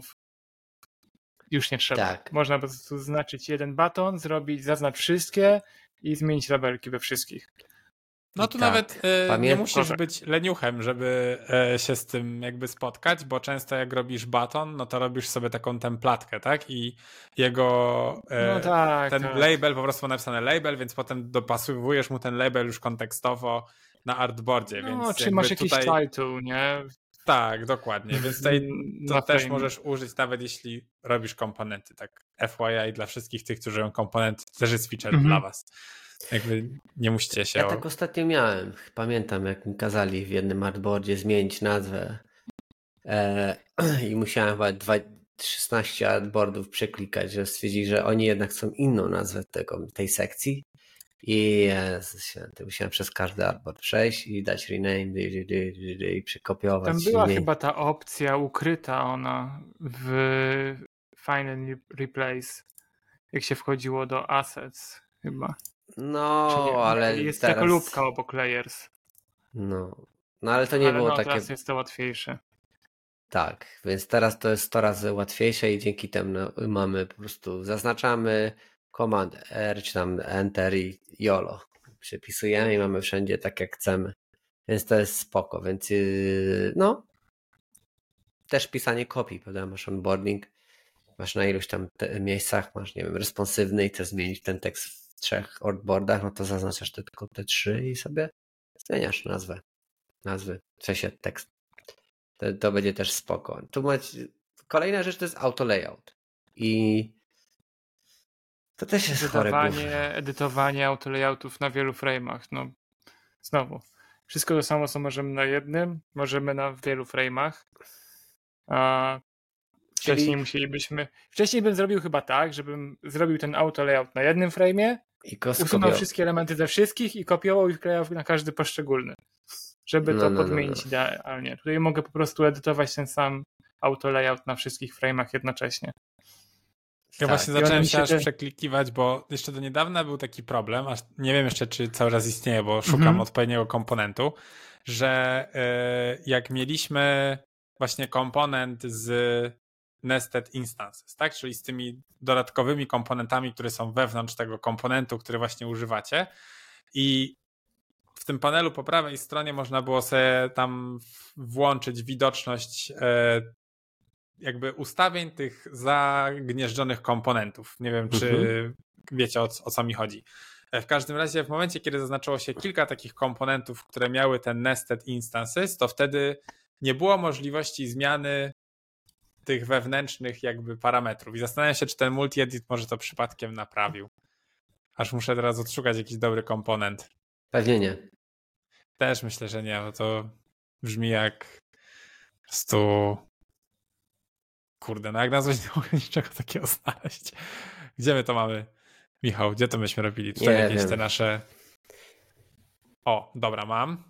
już nie trzeba. Tak. Można po prostu zaznaczyć jeden baton, zrobić, zaznacz wszystkie i zmienić labelki we wszystkich. No tu Tak. nawet e, Pamię- nie musisz Proszę. być leniuchem, żeby e, się z tym jakby spotkać, bo często jak robisz baton, no to robisz sobie taką templatkę, tak? I jego e, No tak, ten tak. label, po prostu ma napisane label, więc potem dopasowujesz mu ten label już kontekstowo na artboardzie, No, więc czy jakby masz jakiś tutaj... title, nie? Tak, dokładnie, więc tutaj to Na też frame. możesz użyć nawet jeśli robisz komponenty, tak F Y I dla wszystkich tych, którzy robią komponenty, to też jest feature Mhm. dla was. Jakby nie musicie się... Ja o- tak ostatnio miałem. Pamiętam, jak mi kazali w jednym artboardzie zmienić nazwę e, i musiałem chyba dwa, szesnaście artboardów przeklikać, że stwierdzili, że oni jednak chcą inną nazwę tego, tej sekcji i Jezus święty, musiałem przez każdy artboard przejść i dać rename dy, dy, dy, dy, dy, i przekopiować. Tam była i chyba ta opcja ukryta ona w Find and Replace, jak się wchodziło do assets chyba. No, Czyli ale jest teraz... taka lubka obok layers. No, no ale to nie ale było no, takie... teraz jest to łatwiejsze. Tak, więc teraz to jest sto razy łatwiejsze i dzięki temu no, mamy po prostu, zaznaczamy Command R, czy tam Enter i YOLO. Przypisujemy i mamy wszędzie tak jak chcemy. Więc to jest spoko, więc yy, no też pisanie kopii, prawda? Masz onboarding, masz na iluś tam te, miejscach, masz nie wiem, responsywny i chcesz zmienić ten tekst w trzech onboardach, no to zaznaczasz te, tylko te trzy i sobie zmieniasz nazwę, nazwy, w sensie tekst. To, to będzie też spoko. Tu macie, kolejna rzecz to jest auto layout i to też jest chore Dodawanie, gówno. edytowanie autolayoutów na wielu frame'ach. No znowu, wszystko to samo, co możemy na jednym, możemy na wielu frame'ach. A wcześniej Czyli- musielibyśmy. Wcześniej bym zrobił chyba tak, żebym zrobił ten auto layout na jednym frame'ie, I go usunął skopiował. wszystkie elementy ze wszystkich i kopiował i wklejał na każdy poszczególny, żeby No, to no, no, podmienić no. idealnie. Tutaj mogę po prostu edytować ten sam auto layout na wszystkich frame'ach jednocześnie. Ja Tak. właśnie I one zacząłem mi się się aż te- przeklikiwać, bo jeszcze do niedawna był taki problem, aż nie wiem jeszcze, czy cały czas istnieje, bo szukam Mhm. odpowiedniego komponentu, że y, jak mieliśmy właśnie komponent z nested instances, tak? Czyli z tymi dodatkowymi komponentami, które są wewnątrz tego komponentu, który właśnie używacie i w tym panelu po prawej stronie można było sobie tam włączyć widoczność y, jakby ustawień tych zagnieżdżonych komponentów. Nie wiem, czy Mhm. wiecie, o, o co mi chodzi. W każdym razie w momencie, kiedy zaznaczyło się kilka takich komponentów, które miały ten nested instances, to wtedy nie było możliwości zmiany tych wewnętrznych jakby parametrów. I zastanawiam się, czy ten multi-edit może to przypadkiem naprawił. Aż muszę teraz odszukać jakiś dobry komponent. Pewnie nie. Też myślę, że nie, bo to brzmi jak po prostu... Kurde, no jak nazwać, nie mogę niczego takiego znaleźć. Gdzie my to mamy? Michał, gdzie to myśmy robili? Tutaj Nie jakieś wiem. te nasze... O, dobra, mam.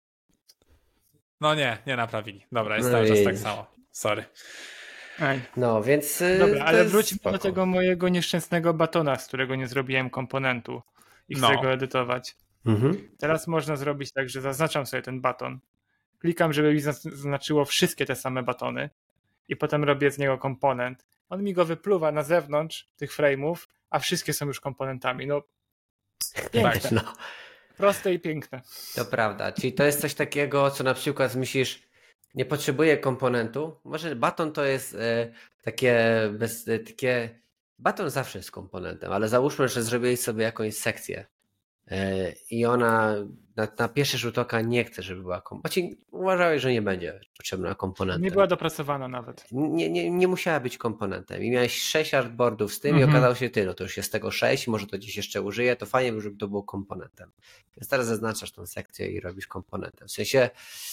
No nie, nie naprawili. Dobra, jest No cały czas i- tak samo. Sorry. Ej. No, więc y, Dobra, to ale jest wróćmy spoko. do tego mojego nieszczęsnego batona, z którego nie zrobiłem komponentu i chcę No. go edytować. Mhm. Teraz można zrobić tak, że zaznaczam sobie ten baton, klikam, żeby mi zaznaczyło wszystkie te same batony i potem robię z niego komponent. On mi go wypluwa na zewnątrz tych frame'ów, a wszystkie są już komponentami. No, piękne. No, Proste i piękne. to prawda. Czyli to jest coś takiego, co na przykład myślisz, nie potrzebuję komponentu. Może baton to jest e, takie, bez, e, takie... Baton zawsze jest komponentem, ale załóżmy, że zrobiłeś sobie jakąś sekcję e, i ona na, na pierwszy rzut oka nie chce, żeby była komponentem. Uważałeś, że nie będzie potrzebna komponentem. Nie była dopracowana nawet. Nie, nie, nie musiała być komponentem. I miałeś sześć artboardów z tym Mhm. i okazało się ty, no to już jest tego sześć, może to gdzieś jeszcze użyję, to fajnie by, żeby to było komponentem. Więc teraz zaznaczasz tą sekcję i robisz komponentem. W sensie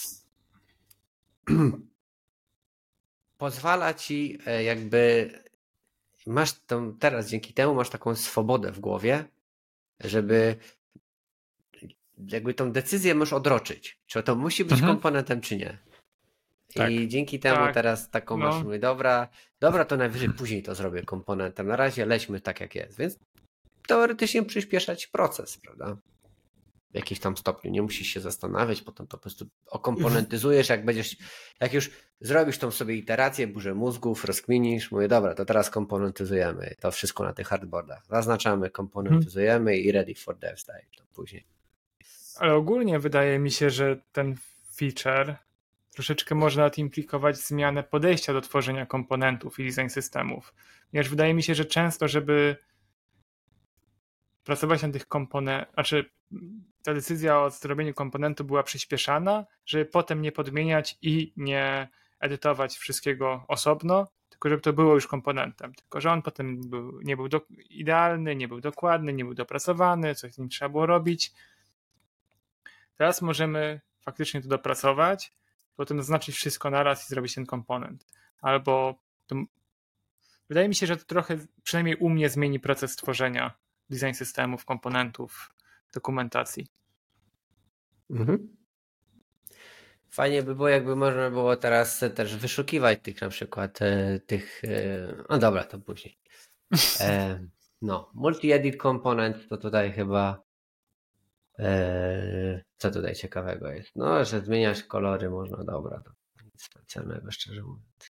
pozwala ci e, jakby masz tą, teraz dzięki temu masz taką swobodę w głowie, żeby jakby tą decyzję możesz odroczyć. Czy to musi być Mhm. komponentem, czy nie. Tak. I dzięki temu Tak. teraz taką No. masz, mówię, dobra, dobra, to najwyżej później to zrobię komponentem. Na razie lećmy tak jak jest. Więc teoretycznie przyspieszać proces, prawda? W jakimś tam stopniu. Nie musisz się zastanawiać, potem to po prostu okomponentyzujesz, jak będziesz, jak już zrobisz tą sobie iterację, burzę mózgów, rozkminisz, mówię, dobra, to teraz komponentyzujemy to wszystko na tych hardboardach. Zaznaczamy, komponentyzujemy i ready for dev stage to później. Ale ogólnie wydaje mi się, że ten feature troszeczkę można implikować zmianę podejścia do tworzenia komponentów i design systemów. Ponieważ wydaje mi się, że często, żeby pracować na tych komponentach, znaczy ta decyzja o zrobieniu komponentu była przyspieszana, żeby potem nie podmieniać i nie edytować wszystkiego osobno, tylko żeby to było już komponentem. Tylko że on potem był, nie był do, idealny, nie był dokładny, nie był dopracowany, coś z nim trzeba było robić. Teraz możemy faktycznie to dopracować, potem zaznaczyć wszystko naraz i zrobić ten komponent. Albo to, wydaje mi się, że to trochę, przynajmniej u mnie, zmieni proces tworzenia design systemów, komponentów, dokumentacji. Mhm. Fajnie by było, jakby można było teraz też wyszukiwać tych na przykład e, tych. E, no dobra, to później. E, No, multi-edit component to tutaj chyba e, co tutaj ciekawego jest? No, że zmieniasz kolory można, dobra, to nic specjalnego, szczerze mówiąc.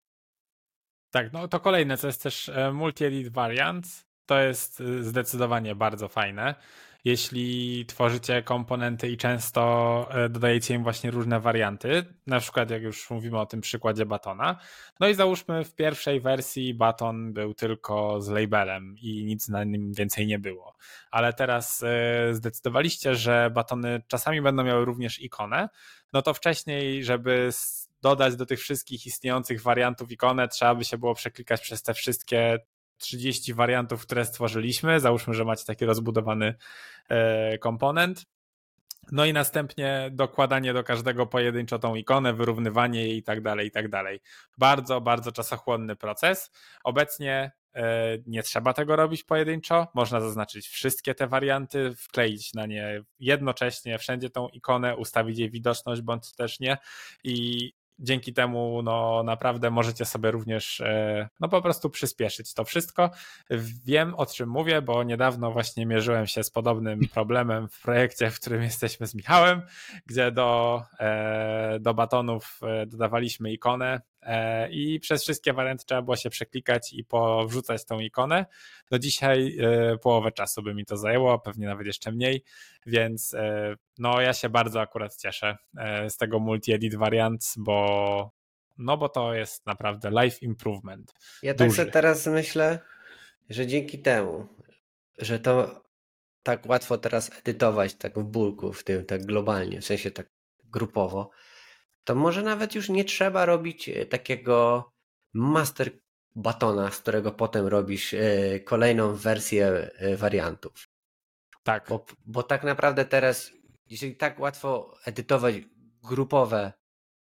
Tak, no to kolejne, co jest też multi-edit variants, to jest zdecydowanie bardzo fajne. Jeśli tworzycie komponenty i często dodajecie im właśnie różne warianty, na przykład jak już mówimy o tym przykładzie batona, no i załóżmy w pierwszej wersji baton był tylko z labelem i nic na nim więcej nie było, ale teraz zdecydowaliście, że batony czasami będą miały również ikonę, no to wcześniej, żeby dodać do tych wszystkich istniejących wariantów ikonę, trzeba by się było przeklikać przez te wszystkie trzydzieści wariantów, które stworzyliśmy. Załóżmy, że macie taki rozbudowany e, komponent. No i następnie dokładanie do każdego pojedynczo tą ikonę, wyrównywanie jej i tak dalej, i tak dalej. Bardzo, bardzo czasochłonny proces. Obecnie e, nie trzeba tego robić pojedynczo. Można zaznaczyć wszystkie te warianty, wkleić na nie jednocześnie wszędzie tą ikonę, ustawić jej widoczność bądź też nie i dzięki temu no naprawdę możecie sobie również no po prostu przyspieszyć to wszystko. Wiem, o czym mówię, bo niedawno właśnie mierzyłem się z podobnym problemem w projekcie, w którym jesteśmy z Michałem, gdzie do, do batonów dodawaliśmy ikonę i przez wszystkie warianty trzeba było się przeklikać i powrzucać tą ikonę. No dzisiaj połowę czasu by mi to zajęło, pewnie nawet jeszcze mniej, więc no ja się bardzo akurat cieszę z tego multi-edit variants, bo no bo to jest naprawdę life improvement. Ja duży. tak sobie teraz myślę, że dzięki temu, że to tak łatwo teraz edytować tak w bulku, w tym tak globalnie, w sensie tak grupowo, to może nawet już nie trzeba robić takiego master batona, z którego potem robisz kolejną wersję wariantów. Tak. Bo, bo tak naprawdę teraz, jeżeli tak łatwo edytować grupowe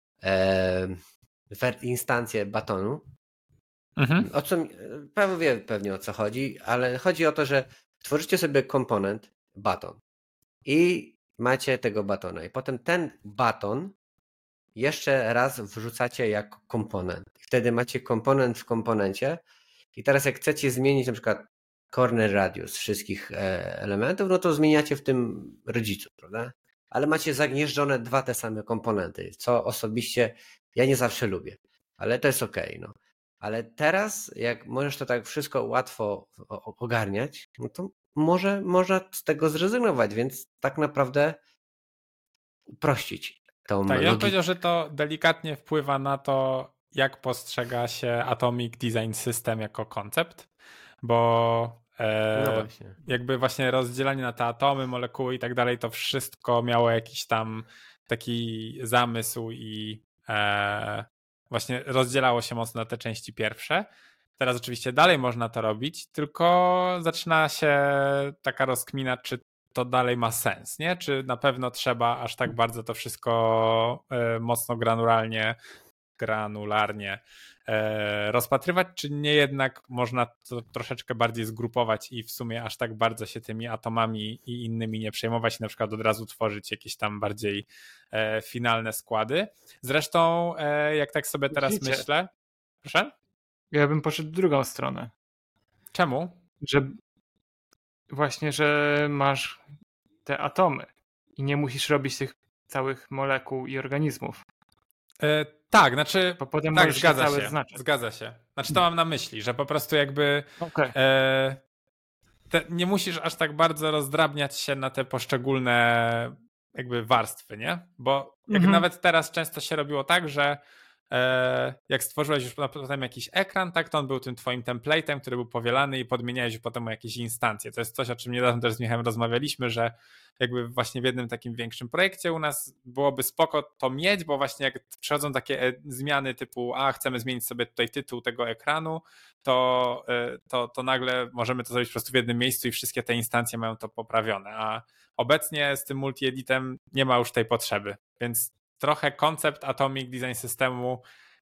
e, instancje batonu, mhm. o co, Paweł wie pewnie o co chodzi, ale chodzi o to, że tworzycie sobie komponent baton i macie tego batona i potem ten baton jeszcze raz wrzucacie jako komponent. Wtedy macie komponent w komponencie i teraz jak chcecie zmienić na przykład corner radius wszystkich elementów, no to zmieniacie w tym rodzicu, prawda? Ale macie zagnieżdżone dwa te same komponenty, co osobiście ja nie zawsze lubię, ale to jest okej, okay, no. Ale teraz jak możesz to tak wszystko łatwo ogarniać, no to może można z tego zrezygnować, więc tak naprawdę uprościć tą Tak, ja bym logikę. powiedział, że to delikatnie wpływa na to, jak postrzega się Atomic Design System jako koncept, bo e, no właśnie. jakby właśnie rozdzielanie na te atomy, molekuły i tak dalej, to wszystko miało jakiś tam taki zamysł i e, właśnie rozdzielało się mocno na te części pierwsze. Teraz oczywiście dalej można to robić, tylko zaczyna się taka rozkmina, czy to dalej ma sens, nie? Czy na pewno trzeba aż tak bardzo to wszystko e, mocno granularnie, granularnie e, rozpatrywać, czy nie jednak można to troszeczkę bardziej zgrupować i w sumie aż tak bardzo się tymi atomami i innymi nie przejmować i na przykład od razu tworzyć jakieś tam bardziej e, finalne składy. Zresztą e, jak tak sobie teraz Widzicie? myślę... Proszę? Ja bym poszedł w drugą stronę. Czemu? Że właśnie, że masz te atomy i nie musisz robić tych całych molekuł i organizmów. E, tak, znaczy bo potem tak, możesz zgadza się, się, znaczyć. zgadza się. Znaczy to mam na myśli, że po prostu jakby okay. e, te, nie musisz aż tak bardzo rozdrabniać się na te poszczególne jakby warstwy, nie? Bo jak mhm. nawet teraz często się robiło tak, że e, jak stworzyłeś już potem jakiś ekran, tak, to on był tym twoim template'em, który był powielany i podmieniałeś już potem o jakieś instancje. To jest coś, o czym niedawno też z Michałem rozmawialiśmy, że jakby właśnie w jednym takim większym projekcie u nas byłoby spoko to mieć, bo właśnie jak przychodzą takie zmiany typu a chcemy zmienić sobie tutaj tytuł tego ekranu, to, to, to nagle możemy to zrobić po prostu w jednym miejscu i wszystkie te instancje mają to poprawione, a obecnie z tym multi-editem nie ma już tej potrzeby, więc trochę koncept Atomic Design Systemu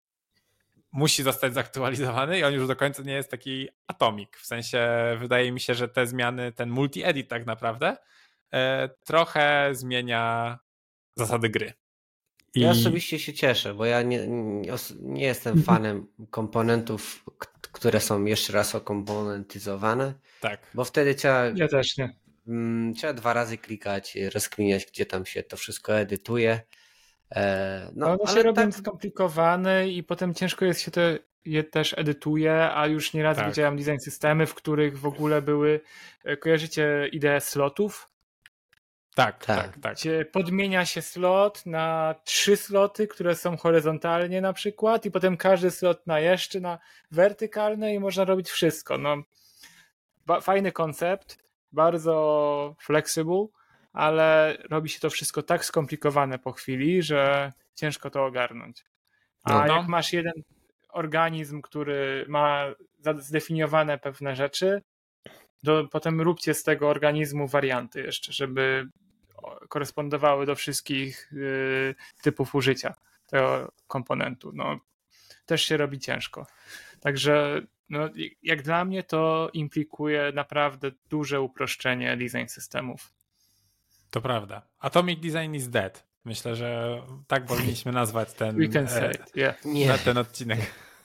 musi zostać zaktualizowany i on już do końca nie jest taki Atomic, w sensie wydaje mi się, że te zmiany, ten multi-edit tak naprawdę trochę zmienia zasady gry. I... Ja osobiście się cieszę, bo ja nie, nie, nie jestem fanem komponentów, które są jeszcze raz okomponentyzowane. Tak. Bo wtedy trzeba, ja też nie. mm, trzeba dwa razy klikać, rozkminiać, gdzie tam się to wszystko edytuje. E, no, No, one ale się robią tak, skomplikowane i potem ciężko jest się to, je też edytuje, a już nieraz Tak. widziałem design systemy, w których w ogóle były, kojarzycie ideę slotów? Tak, Tak. tak, tak. Gdzie podmienia się slot na trzy sloty, które są horyzontalnie na przykład i potem każdy slot na jeszcze na wertykalne i można robić wszystko. No, ba- fajny koncept, bardzo flexible, ale robi się to wszystko tak skomplikowane po chwili, że ciężko to ogarnąć. A No. jak masz jeden organizm, który ma zdefiniowane pewne rzeczy, to potem róbcie z tego organizmu warianty jeszcze, żeby korespondowały do wszystkich y, typów użycia tego komponentu. No, też się robi ciężko. Także no, jak dla mnie to implikuje naprawdę duże uproszczenie design systemów. To prawda. Atomic Design is dead. Myślę, że tak powinniśmy nazwać ten, We can say e, it, yeah. nie. ten odcinek.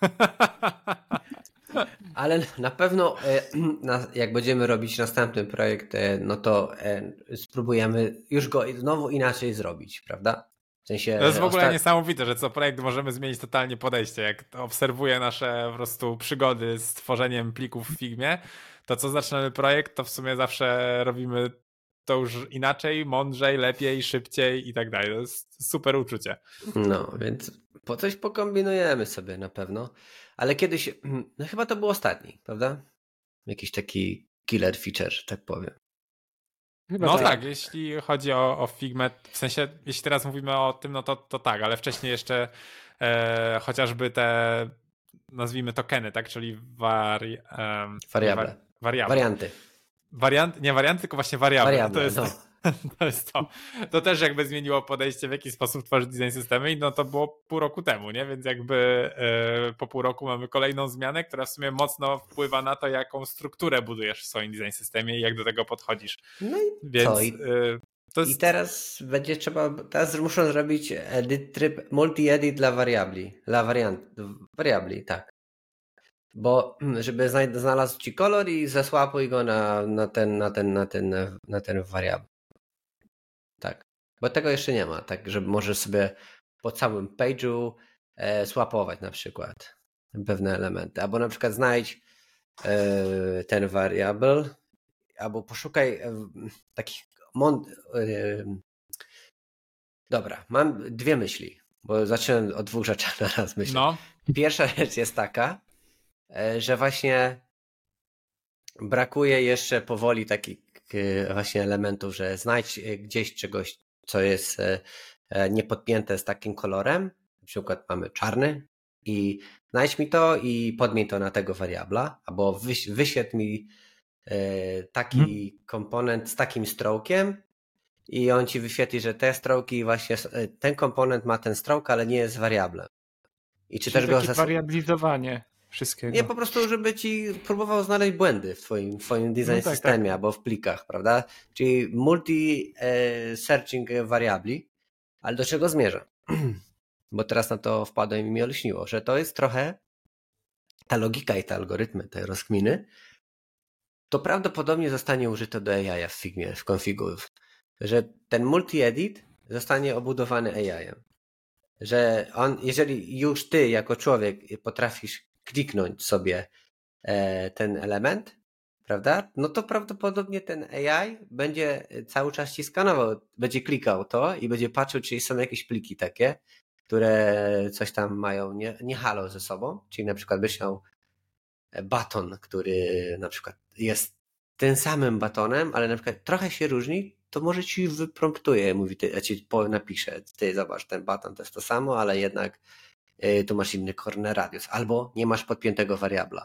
Ale na pewno e, na, jak będziemy robić następny projekt, e, no to e, spróbujemy już go znowu inaczej zrobić, prawda? W sensie, To jest w ogóle ostat- niesamowite, że co projekt możemy zmienić totalnie podejście. Jak obserwuję nasze po prostu przygody z tworzeniem plików w Figmie, to co zaczynamy projekt, to w sumie zawsze robimy to już inaczej, mądrzej, lepiej, szybciej i tak dalej. To jest super uczucie. No, więc po coś pokombinujemy sobie na pewno. Ale kiedyś, no chyba to był ostatni, prawda? Jakiś taki killer feature, że tak powiem. Chyba No tak, jeśli chodzi o, o Figmę, w sensie, jeśli teraz mówimy o tym, no to, to tak, ale wcześniej jeszcze e, chociażby te, nazwijmy tokeny, tak, czyli wari, um, Variable. Wa- wariable. Warianty. Wariant, nie warianty, tylko właśnie wariable. Variable, to, jest, no. to jest to. To też jakby zmieniło podejście, w jaki sposób tworzyć design systemy i no to było pół roku temu, nie? Więc jakby e, po pół roku mamy kolejną zmianę, która w sumie mocno wpływa na to, jaką strukturę budujesz w swoim design systemie i jak do tego podchodzisz. No i Więc co? I, e, to jest... I teraz będzie trzeba, teraz muszą zrobić edit tryb, multi-edit dla wariabli, dla wariant, wariabli, tak. Bo żeby zna- znalazł ci kolor i zasłapuj go na, na ten, na ten, na ten, na ten wariabl. Tak. Bo tego jeszcze nie ma, tak, że możesz sobie po całym page'u e, swapować na przykład pewne elementy. Albo na przykład znajdź e, ten wariabl, albo poszukaj e, takich mon- e, dobra, mam dwie myśli, bo zacząłem o dwóch rzeczach na raz myśleć. No. Pierwsza rzecz jest taka, że właśnie brakuje jeszcze powoli takich właśnie elementów, że znajdź gdzieś czegoś, co jest niepodpięte z takim kolorem, na przykład mamy czarny i znajdź mi to i podmień to na tego wariabla, albo wyś- wyświetl mi taki hmm. komponent z takim strokiem i on ci wyświetli, że te stroki właśnie, ten komponent ma ten stroke, ale nie jest wariablem. I czy Czyli też takie go zas- wariabilizowanie wszystkiego. Nie, po prostu, żeby ci próbował znaleźć błędy w twoim, w twoim design no tak, systemie tak. albo w plikach, prawda? Czyli multi-searching variabli, ale do czego zmierzam? Bo teraz na to wpadłem i mi olśniło, że to jest trochę ta logika i te algorytmy, te rozkminy, to prawdopodobnie zostanie użyte do A I w Figmie, w konfigu, że ten multi-edit zostanie obudowany A I-em. Że on, jeżeli już ty jako człowiek potrafisz kliknąć sobie ten element, prawda, no to prawdopodobnie ten A I będzie cały czas ci skanował, będzie klikał to i będzie patrzył, czy są jakieś pliki takie, które coś tam mają nie, nie halo ze sobą, czyli na przykład byś miał baton, który na przykład jest tym samym batonem, ale na przykład trochę się różni, to może ci wypromptuje, mówi, ty, ja ci napiszę, ty zobacz, ten baton to jest to samo, ale jednak y, tu masz inny corner radius, albo nie masz podpiętego wariabla.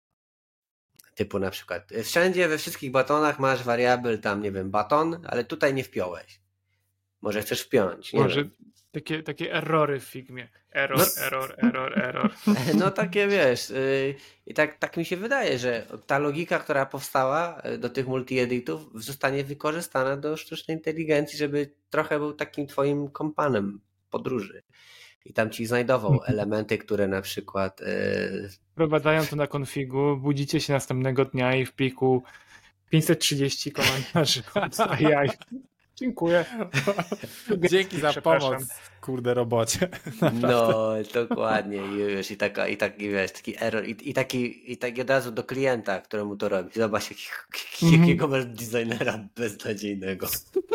Typu na przykład, wszędzie we wszystkich batonach masz wariabl tam, nie wiem, baton, ale tutaj nie wpiąłeś. Może chcesz wpiąć, nie Może wiem. Takie, takie errory w Figmie. Error, no. error, error, error. No takie wiesz, yy, i tak, tak mi się wydaje, że ta logika, która powstała do tych multi-editów zostanie wykorzystana do sztucznej inteligencji, żeby trochę był takim twoim kompanem podróży. I tam ci znajdował elementy, które na przykład... Yy... Wprowadzają to na konfigu, budzicie się następnego dnia i w pliku pięćset trzydzieści komentarzy od A I. Dziękuję. Dzięki za pomoc, kurde robocie. Naprawdę. No, dokładnie. I, wiesz, i, taka, i taki, wiesz, taki error, i, i, taki, i taki od razu do klienta, któremu to robi. Zobacz, jak, Mhm. jakiego masz designera beznadziejnego.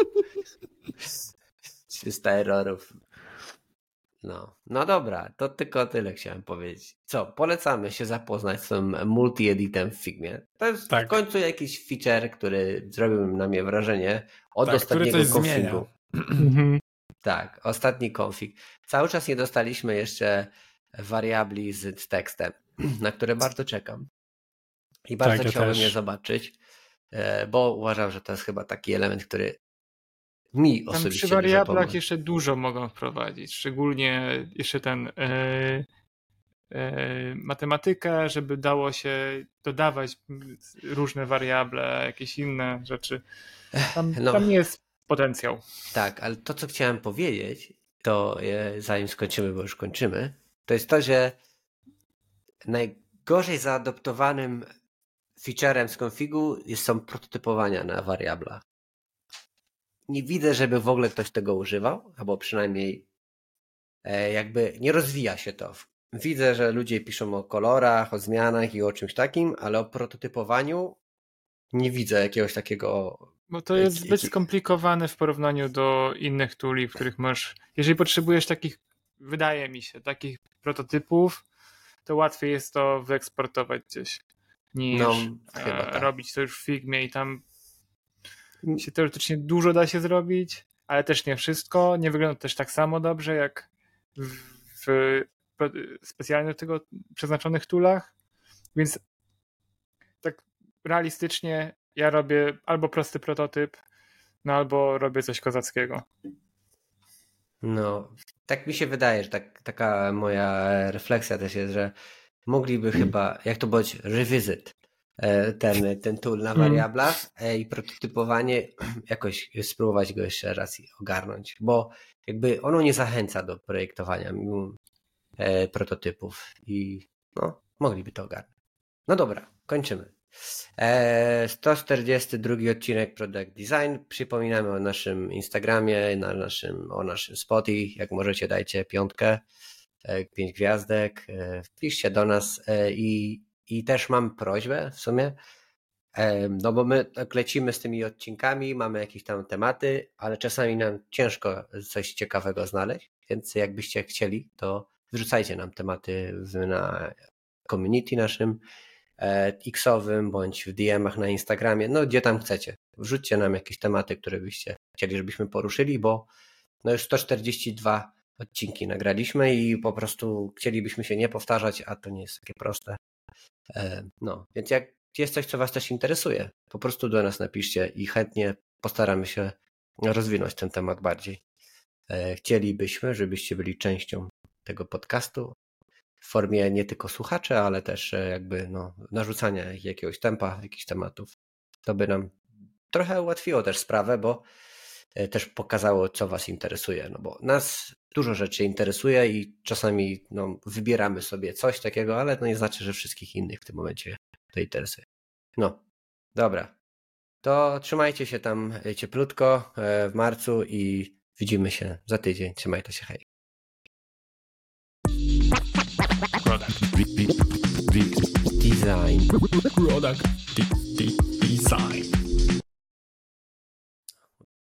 trzysta errorów. No, no dobra, to tylko tyle chciałem powiedzieć. Co, polecamy się zapoznać z tym multi-editem w Figmie. To jest Tak. w końcu jakiś feature, który zrobił na mnie wrażenie od Tak, ostatniego który coś configu. Mhm. Tak, ostatni config. Cały czas nie dostaliśmy jeszcze wariabli z, z tekstem, na które bardzo czekam. I bardzo Tak, ja chciałbym też. je zobaczyć, e, bo uważam, że to jest chyba taki element, który mi Tam osobiście przy dużo wariablach pomoże. jeszcze dużo mogą wprowadzić, szczególnie jeszcze ten e, e, matematykę, żeby dało się dodawać różne wariable, jakieś inne rzeczy. Tam, No. tam jest potencjał. Tak, ale to, co chciałem powiedzieć, to e, zanim skończymy, bo już kończymy, to jest to, że najgorzej zaadoptowanym featurem z konfigu jest, są prototypowania na wariablach. Nie widzę, żeby w ogóle ktoś tego używał, albo przynajmniej e, jakby nie rozwija się to. Widzę, że ludzie piszą o kolorach, o zmianach i o czymś takim, ale o prototypowaniu nie widzę jakiegoś takiego... Bo to jest Jaki- zbyt skomplikowane w porównaniu do innych tuli, w których masz, jeżeli potrzebujesz takich, wydaje mi się, takich prototypów, to łatwiej jest to wyeksportować gdzieś, niż No, e, chyba tak. robić to już w Figmie i tam się teoretycznie dużo da się zrobić, ale też nie wszystko. Nie wygląda też tak samo dobrze jak w, w specjalnie do tego przeznaczonych toolach, więc tak realistycznie ja robię albo prosty prototyp, no albo robię coś kozackiego. No, tak mi się wydaje, że tak, taka moja refleksja też jest, że mogliby chyba, jak to powiedzieć, revisit e, ten, ten tool na wariablach e, i prototypowanie jakoś spróbować go jeszcze raz ogarnąć, bo jakby ono nie zachęca do projektowania mimo e, prototypów i no, mogliby to ogarnąć. No dobra, kończymy. E, sto czterdziesty drugi odcinek Product Design. Przypominamy o naszym Instagramie, na naszym, o naszym Spotify. Jak możecie, dajcie piątkę, e, pięć gwiazdek, e, wpiszcie do nas e, i, i też mam prośbę w sumie, e, no bo my tak lecimy z tymi odcinkami, mamy jakieś tam tematy, ale czasami nam ciężko coś ciekawego znaleźć, więc jakbyście chcieli, to wrzucajcie nam tematy w, na community naszym X-owym, bądź w D M-ach na Instagramie, no gdzie tam chcecie. Wrzućcie nam jakieś tematy, które byście chcieli, żebyśmy poruszyli, bo no już sto czterdzieści dwa odcinki nagraliśmy i po prostu chcielibyśmy się nie powtarzać, a to nie jest takie proste. No, więc jak jest coś, co was też interesuje, po prostu do nas napiszcie i chętnie postaramy się rozwinąć ten temat bardziej. Chcielibyśmy, żebyście byli częścią tego podcastu, w formie nie tylko słuchaczy, ale też jakby no, narzucania jakiegoś tempa, jakichś tematów. To by nam trochę ułatwiło też sprawę, bo też pokazało, co was interesuje. No bo nas dużo rzeczy interesuje i czasami no, wybieramy sobie coś takiego, ale to nie znaczy, że wszystkich innych w tym momencie to interesuje. No, dobra. To trzymajcie się tam cieplutko w marcu i widzimy się za tydzień. Trzymajcie się, hej. Product Design. Product Design.